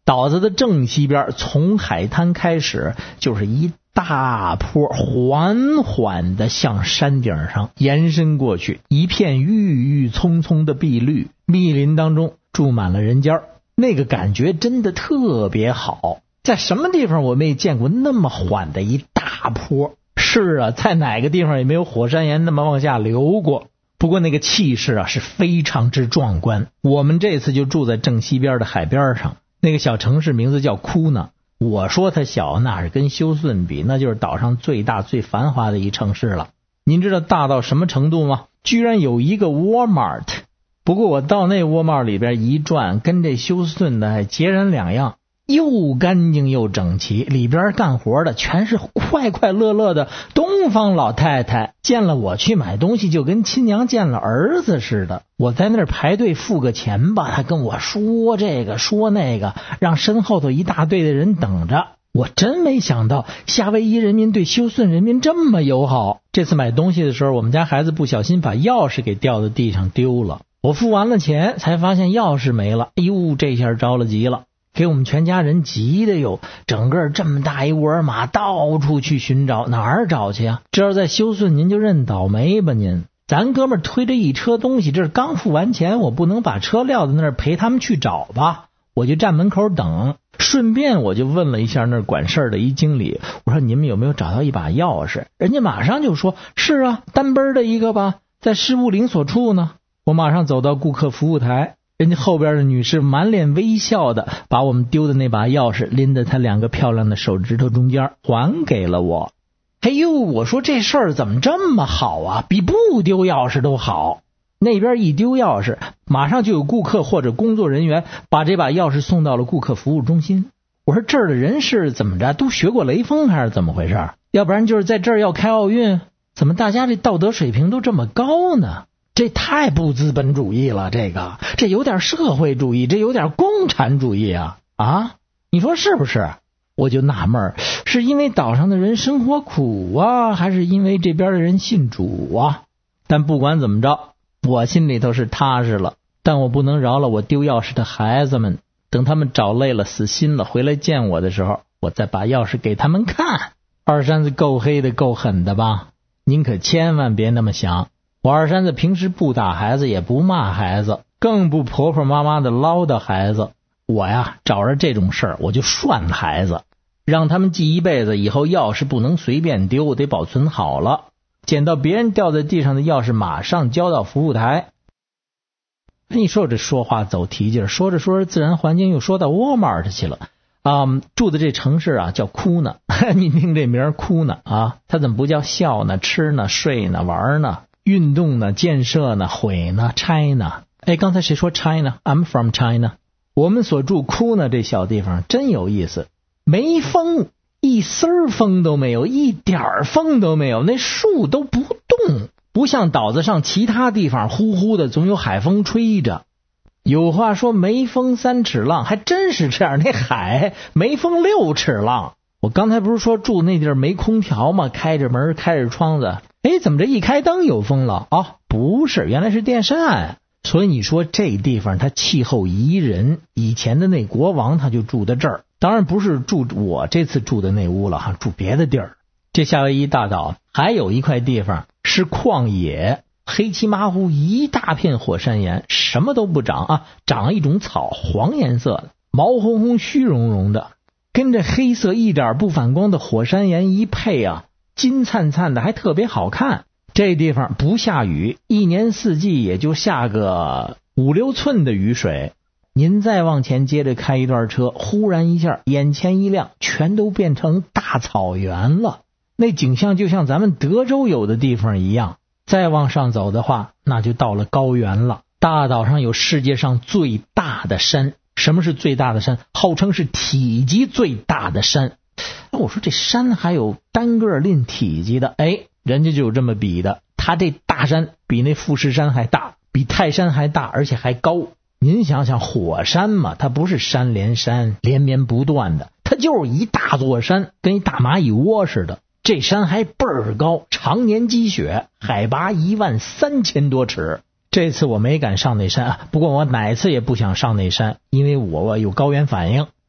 岛子的正西边从海滩开始就是一大坡，缓缓地向山顶上延伸过去，一片郁郁葱葱的碧绿，密林当中住满了人家，那个感觉真的特别好。在什么地方我没见过那么缓的一大坡？是啊，在哪个地方也没有火山岩那么往下流过。不过那个气势啊是非常之壮观。我们这次就住在正西边的海边上，那个小城市名字叫库纳。我说它小，那是跟休斯顿比，那就是岛上最大最繁华的一城市了。您知道大到什么程度吗？居然有一个 Walmart。 不过我到那 Walmart 里边一转，跟这休斯顿的还截然两样，又干净又整齐，里边干活的全是快快乐乐的东方老太太，见了我去买东西就跟亲娘见了儿子似的。我在那儿排队付个钱吧，他跟我说这个说那个，让身后头一大队的人等着。我真没想到夏威夷人民对休斯顿人民这么友好。这次买东西的时候，我们家孩子不小心把钥匙给掉到地上丢了，我付完了钱才发现钥匙没了。哎呦，这下着了急了，给我们全家人急的哟，整个这么大一沃尔玛到处去寻找，哪儿找去啊？这要在休斯顿您就认倒霉吧您。咱哥们推着一车东西，这是刚付完钱，我不能把车撂在那儿陪他们去找吧，我就站门口等。顺便我就问了一下那儿管事儿的一经理，我说你们有没有找到一把钥匙？人家马上就说是啊，单奔的一个吧，在事务领所处呢。我马上走到顾客服务台，人家后边的女士满脸微笑的把我们丢的那把钥匙拎在她2个漂亮的手指头中间还给了我。哎呦，我说这事儿怎么这么好啊，比不丢钥匙都好。那边一丢钥匙，马上就有顾客或者工作人员把这把钥匙送到了顾客服务中心。我说这儿的人是怎么着，都学过雷锋还是怎么回事？要不然就是在这儿要开奥运，怎么大家这道德水平都这么高呢？这太不资本主义了，这有点社会主义，这有点共产主义啊！你说是不是？我就纳闷，是因为岛上的人生活苦啊，还是因为这边的人信主啊？但不管怎么着，我心里头是踏实了。但我不能饶了我丢钥匙的孩子们，等他们找累了死心了回来见我的时候，我再把钥匙给他们看。二山子够黑的够狠的吧？您可千万别那么想。我二山子平时不打孩子，也不骂孩子，更不婆婆妈妈的唠叨孩子。我呀，找着这种事儿我就涮孩子，让他们记一辈子，以后钥匙不能随便丢，得保存好了。捡到别人掉在地上的钥匙，马上交到服务台。你说这说话走题劲儿，说着说着自然环境又说到 Walmart 去了。住的这城市啊叫库纳，你听这名库纳啊，它怎么不叫笑呢、吃呢、睡呢、玩呢、运动呢、建设呢、毁呢、拆呢？哎，刚才谁说 China？ I'm from China。 我们所住库纳这小地方真有意思，没风，一丝风都没有，一点风都没有，那树都不动，不像岛子上其他地方呼呼的总有海风吹着。有话说没风3尺浪，还真是这样，那海没风6尺浪。我刚才不是说住那地儿没空调吗？开着门开着窗子，哎，怎么这一开灯有风了？不是，原来是电扇。所以你说这地方它气候宜人，以前的那国王他就住在这儿，当然不是住我这次住的那屋了哈，住别的地儿。这夏威夷大岛还有一块地方是旷野，黑漆麻糊一大片火山岩，什么都不长啊，长一种草，黄颜色的，毛烘烘虚茸茸的，跟这黑色一点不反光的火山岩一配啊，金灿灿的，还特别好看。这地方不下雨，一年四季也就下个5-6寸的雨水。您再往前接着开一段车，忽然一下眼前一亮，全都变成大草原了。那景象就像咱们德州有的地方一样。再往上走的话，那就到了高原了。大岛上有世界上最大的山。什么是最大的山？号称是体积最大的山。我说这山还有单个论体积的，人家就有这么比的。他这大山比那富士山还大，比泰山还大，而且还高。您想想，火山嘛，它不是山连山连绵不断的，它就是一大座山，跟一大蚂蚁窝似的。这山还倍儿高，常年积雪，海拔13000多尺。这次我没敢上那山，不过我哪次也不想上那山，因为我有高原反应。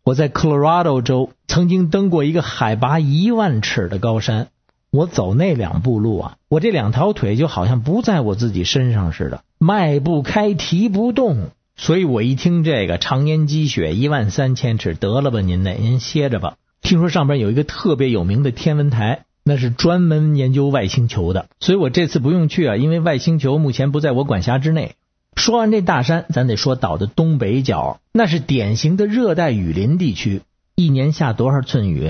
我在 Colorado 州曾经登过一个海拔10000尺的高山，我走那2步路啊，我这2条腿就好像不在我自己身上似的，迈不开提不动。所以我一听这个常年积雪13000尺，得了吧您歇着吧。听说上边有一个特别有名的天文台，那是专门研究外星球的，所以我这次不用去啊，因为外星球目前不在我管辖之内。说完这大山，咱得说岛的东北角，那是典型的热带雨林地区，一年下多少寸雨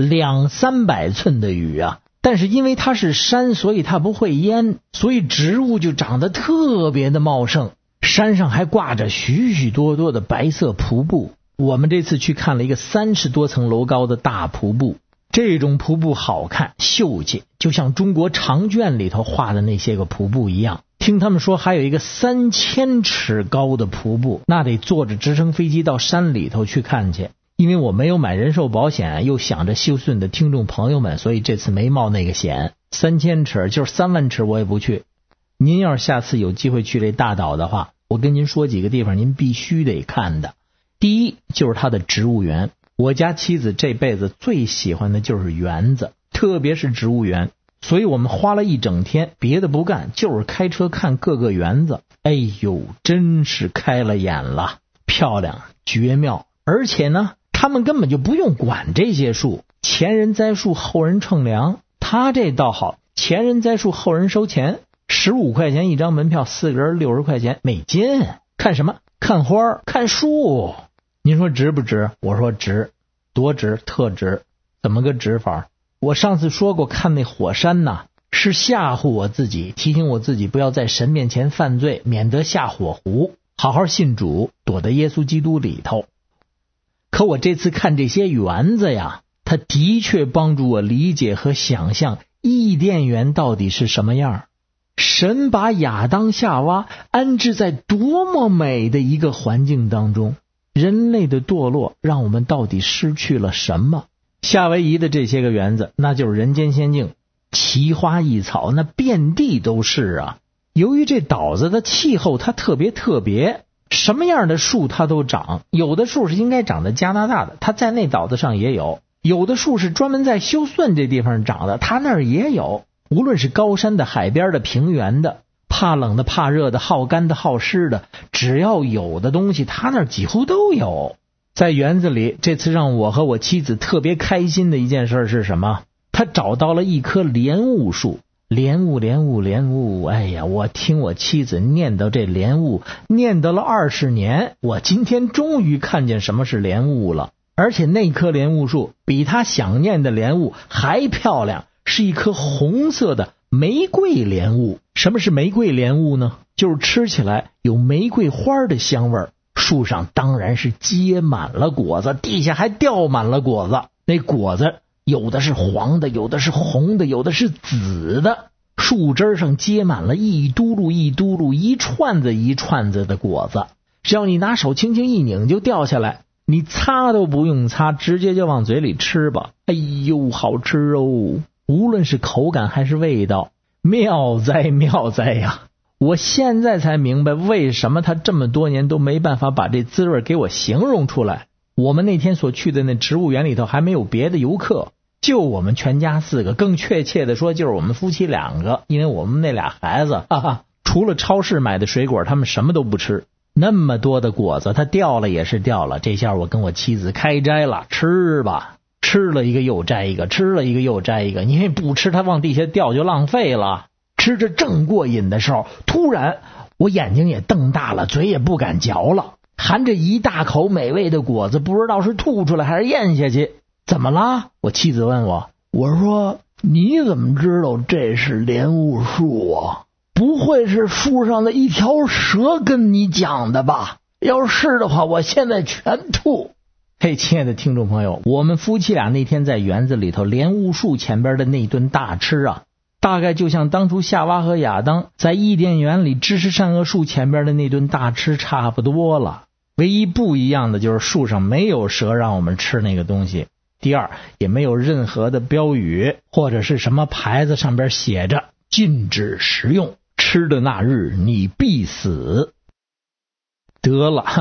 ？200-300寸的雨啊！但是因为它是山，所以它不会淹，所以植物就长得特别的茂盛。山上还挂着许许多多的白色瀑布，我们这次去看了一个30多层楼高的大瀑布，这种瀑布好看秀气，就像中国长卷里头画的那些个瀑布一样。听他们说还有一个3000尺高的瀑布，那得坐着直升飞机到山里头去看去。因为我没有买人寿保险，又想着休顺的听众朋友们，所以这次没冒那个险。3000尺就是3万尺我也不去。您要是下次有机会去这大岛的话，我跟您说几个地方您必须得看的。第一就是它的植物园，我家妻子这辈子最喜欢的就是园子，特别是植物园，所以我们花了一整天，别的不干，就是开车看各个园子。哎呦，真是开了眼了，漂亮绝妙。而且呢，他们根本就不用管这些树，前人栽树后人乘凉。他这倒好，前人栽树后人收钱，15块钱一张门票，4个人60块钱美金。看什么？看花看树。您说值不值？我说值。多值？特值。怎么个值法？我上次说过，看那火山呐，是吓唬我自己，提醒我自己不要在神面前犯罪，免得下火湖，好好信主，躲在耶稣基督里头。可我这次看这些园子呀，它的确帮助我理解和想象伊甸园到底是什么样。神把亚当夏娃安置在多么美的一个环境当中，人类的堕落让我们到底失去了什么？夏威夷的这些个园子那就是人间仙境，奇花异草那遍地都是啊。由于这岛子的气候它特别，什么样的树它都长，有的树是应该长在加拿大的，它在那岛子上也有，有的树是专门在休顺这地方长的，它那儿也有。无论是高山的、海边的、平原的，怕冷的、怕热的、好干的、好湿的，只要有的东西它那儿几乎都有。在园子里，这次让我和我妻子特别开心的一件事是什么？他找到了一棵莲雾树。莲雾，哎呀，我听我妻子念叨这莲雾念叨了20年，我今天终于看见什么是莲雾了。而且那棵莲雾树比他想念的莲雾还漂亮，是一棵红色的玫瑰莲雾。什么是玫瑰莲雾呢？就是吃起来有玫瑰花的香味儿。树上当然是结满了果子，地下还掉满了果子。那果子有的是黄的，有的是红的，有的是紫的。树枝上结满了一嘟噜一嘟噜、一串子一串子的果子，只要你拿手轻轻一拧就掉下来，你擦都不用擦，直接就往嘴里吃吧。哎呦，好吃哦！无论是口感还是味道，妙哉呀！我现在才明白为什么他这么多年都没办法把这滋味给我形容出来。我们那天所去的那植物园里头还没有别的游客，就我们全家4个，更确切的说就是我们夫妻2个，因为我们那俩孩子除了超市买的水果他们什么都不吃。那么多的果子它掉了也是掉了，这下我跟我妻子开摘了，吃吧。吃了一个又摘一个，吃了一个又摘一个，因为不吃它往地下掉就浪费了。吃着正过瘾的时候，突然我眼睛也瞪大了，嘴也不敢嚼了，含着一大口美味的果子，不知道是吐出来还是咽下去。怎么了？我妻子问我。我说，你怎么知道这是莲雾树啊？不会是树上的一条蛇跟你讲的吧？要是的话，我现在全吐。嘿，亲爱的听众朋友，我们夫妻俩那天在园子里头莲雾树前边的那顿大吃啊，大概就像当初夏娃和亚当在伊甸园里知识善恶树前边的那顿大吃差不多了。唯一不一样的就是树上没有蛇让我们吃那个东西，第二也没有任何的标语或者是什么牌子上边写着禁止食用，吃的那日你必死。得了哈，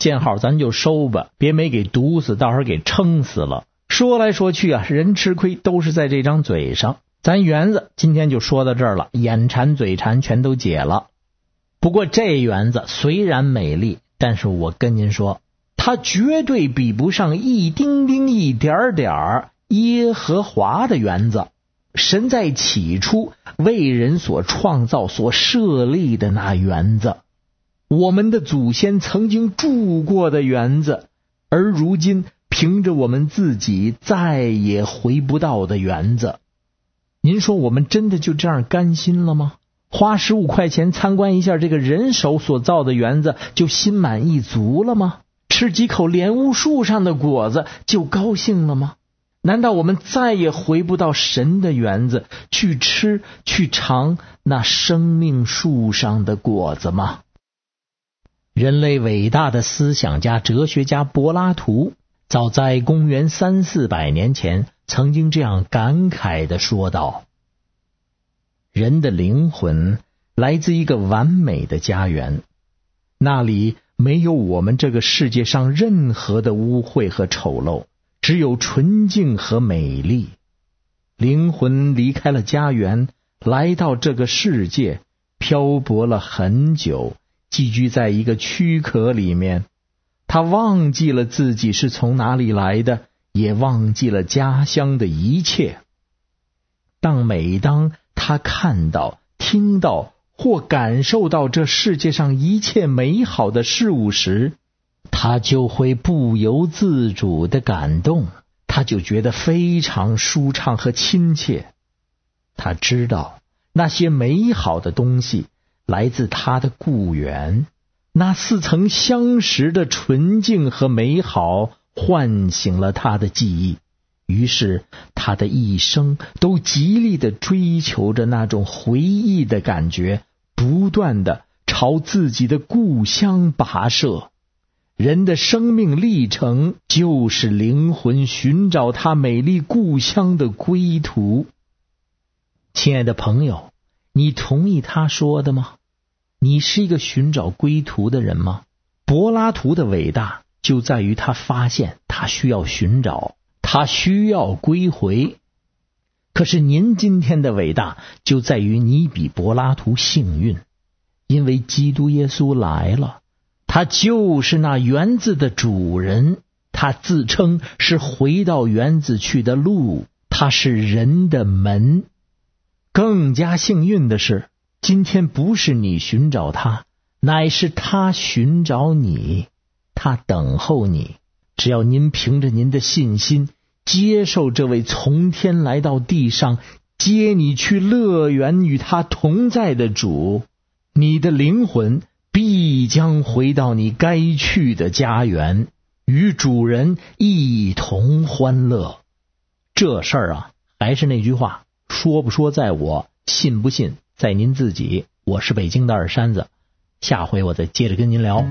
见好咱就收吧，别没给毒死，到时候给撑死了。说来说去啊，人吃亏都是在这张嘴上。咱园子今天就说到这儿了，眼馋嘴馋全都解了。不过这园子虽然美丽，但是我跟您说，它绝对比不上一丁丁一点点耶和华的园子。神在起初为人所创造所设立的那园子，我们的祖先曾经住过的园子，而如今凭着我们自己再也回不到的园子，您说我们真的就这样甘心了吗？花15块钱参观一下这个人手所造的园子就心满意足了吗？吃几口莲雾树上的果子就高兴了吗？难道我们再也回不到神的园子去吃去尝那生命树上的果子吗？人类伟大的思想家哲学家柏拉图早在公元300-400年前曾经这样感慨地说道，人的灵魂来自一个完美的家园，那里没有我们这个世界上任何的污秽和丑陋，只有纯净和美丽。灵魂离开了家园，来到这个世界，漂泊了很久，寄居在一个躯壳里面。他忘记了自己是从哪里来的，也忘记了家乡的一切。每当他看到、听到或感受到这世界上一切美好的事物时，他就会不由自主的感动，他就觉得非常舒畅和亲切。他知道那些美好的东西来自他的故园，那似曾相识的纯净和美好唤醒了他的记忆，于是他的一生都极力地追求着那种回忆的感觉，不断地朝自己的故乡跋涉。人的生命历程就是灵魂寻找他美丽故乡的归途。亲爱的朋友，你同意他说的吗？你是一个寻找归途的人吗？柏拉图的伟大就在于他发现他需要寻找，他需要归回。可是您今天的伟大就在于你比柏拉图幸运，因为基督耶稣来了，他就是那园子的主人，他自称是回到园子去的路，他是人的门。更加幸运的是，今天不是你寻找他，乃是他寻找你，他等候你。只要您凭着您的信心接受这位从天来到地上接你去乐园与他同在的主，你的灵魂必将回到你该去的家园，与主人一同欢乐。这事儿还是那句话，说不说在我，信不信在您自己。我是北京的二山子，下回我再接着跟您聊。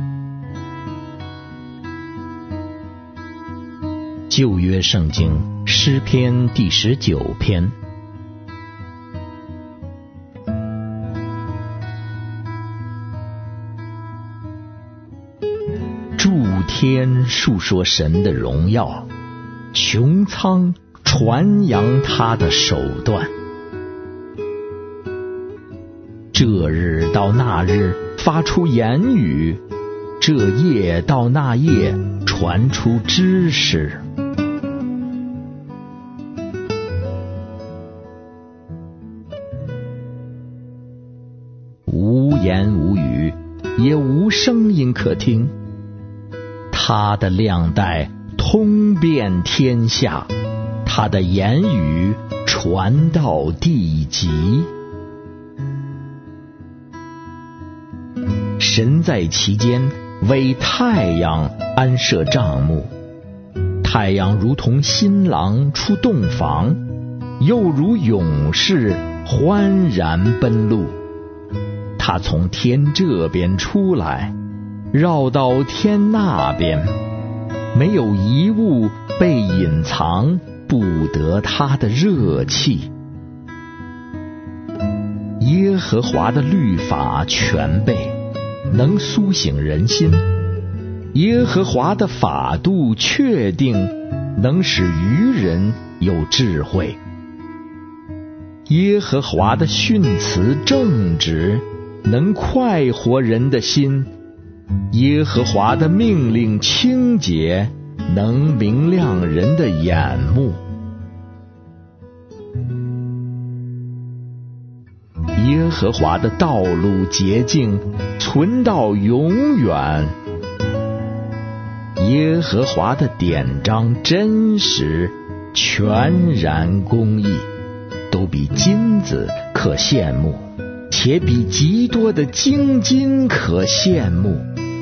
旧约圣经诗篇第19篇。诸天述说神的荣耀，穹苍传扬他的手段。这日到那日发出言语，这夜到那夜传出知识。无言无语，也无声音可听。他的亮带通遍天下，他的言语传到地极。神在其间为太阳安设帐幕，太阳如同新郎出洞房，又如勇士欢然奔路。他从天这边出来，绕到天那边，没有一物被隐藏，不得他的热气。耶和华的律法全备，能苏醒人心。 耶和华的法度确定，能使愚人有智慧。耶和华的训词正直，能快活人的心。耶和华的命令清洁，能明亮人的眼目。耶和华的道路洁净，存到永远。耶和华的典章真实，全然公义，都比金子可羡慕，且比极多的精金可羡慕。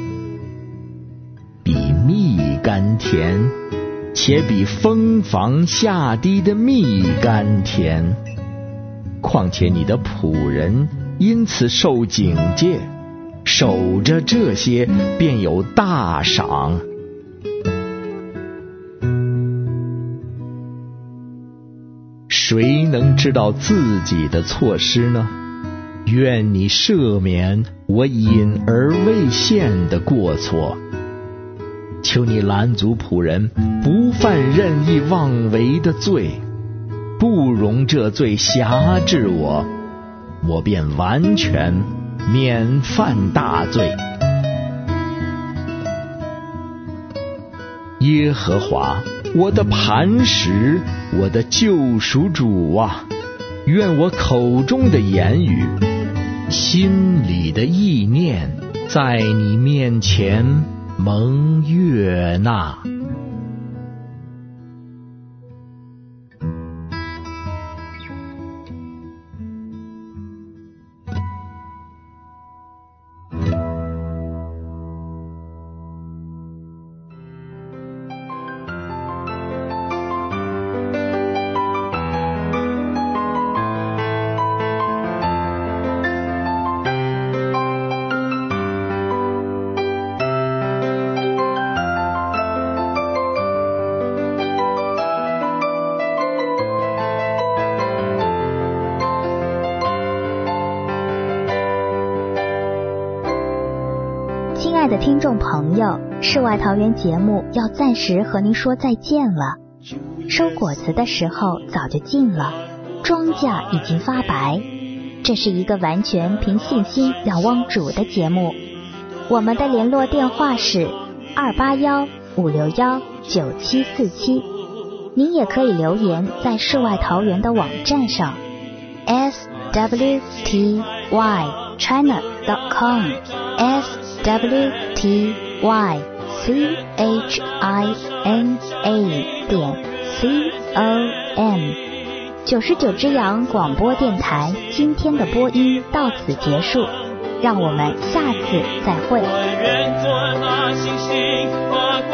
比蜜甘甜，且比蜂房下滴的蜜甘甜。况且你的仆人因此受警戒，守着这些便有大赏。谁能知道自己的错失呢？愿你赦免我隐而未现的过错。求你拦阻仆人不犯任意妄为的罪，不容这罪辖制我，我便完全免犯大罪。耶和华，我的磐石，我的救赎主啊，愿我口中的言语，心里的意念，在你面前蒙悦纳。 亲爱的听众朋友，世外桃源节目要暂时和您说再见了。收果子的时候早就近了，庄稼已经发白。这是一个完全凭信心仰望主的节目。我们的联络电话是281-561-9747。您也可以留言在世外桃源的网站上 swtychina.com swtychina.com。 99只羊广播电台今天的播音到此结束，让我们下次再会。 我愿做那星星，把